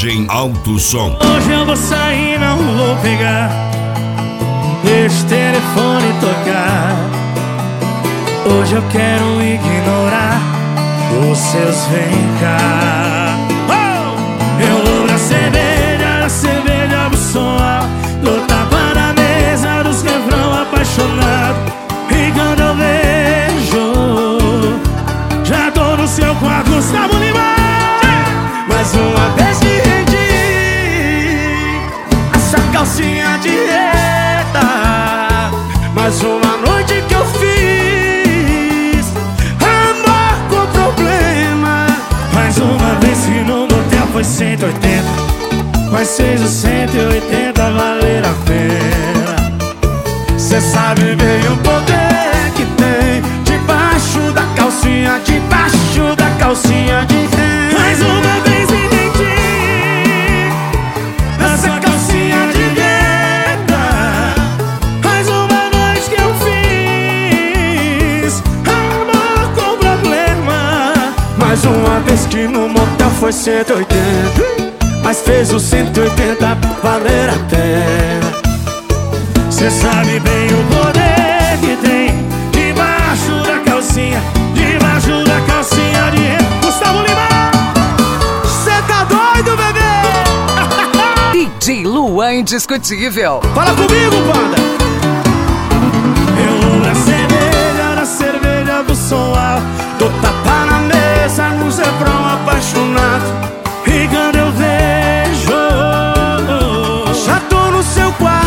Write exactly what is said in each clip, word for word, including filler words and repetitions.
Viagem Alto Som. Hoje eu vou sair, não vou pegar, deixa o telefone tocar. Hoje eu quero ignorar os seus vem cá. Oh! Eu vou pra cerveja, na cerveja do som alto, dou tapa na mesa dos refrão apaixonado. E quando eu vejo, já tô no seu quarto, Gustavo Lima. Mais uma vez que rendi a sua calcinha de reta, mais uma noite que eu fiz amor com problema. Mais uma vez que no motel foi cento e oitenta, mas fez os cento e oitenta valer a pena. Cê sabe bem o poder que tem debaixo da calcinha, debaixo da calcinha de reta. Mais uma vez entendi essa calcinha de reta, mais uma noite que eu fiz amor com problema. Mais uma vez que no motel foi cento e oitenta, mas fez os cento e oitenta valer a pena. Cê sabe bem o poder que tem debaixo da calcinha, debaixo da calcinha de reta. Gustavo Lima, cê tá doido, bebê? D J Luan Indiscutível. Fala comigo, banda. Eu vou na cerveja, na cerveja do som alto, dou tapa na mesa nos refrão apaixonado. E quando eu vejo, já tô no seu quarto.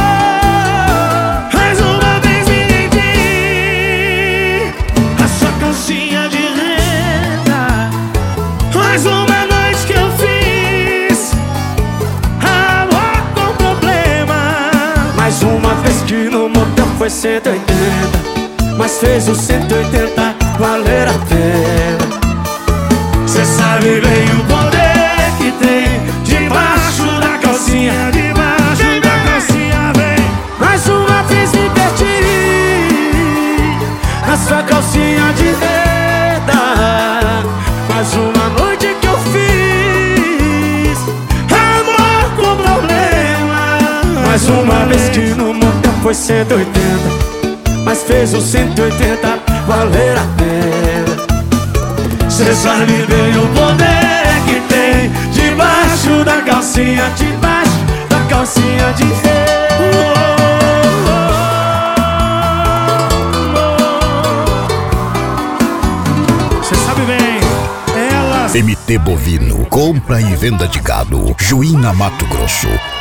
Mais uma vez me rendi a sua calcinha de renda, mais uma noite que eu fiz amor com problema. Mais uma vez que no motel foi cento e oitenta, mas fez os cento e oitenta valer a pena. Cê sabe bem o poder que tem debaixo da calcinha, debaixo da calcinha, vem. Mais uma vez me perdi a sua calcinha de reta, mais uma noite que eu fiz amor com problema. Mais uma vez que no motel foi cento e oitenta, mas fez os cento e oitenta valer a pena. Cê sabe bem o poder que tem debaixo da calcinha, debaixo da calcinha de rei. Cê sabe bem, elas... M T Bovino, compra e venda de gado, Juína, Mato Grosso.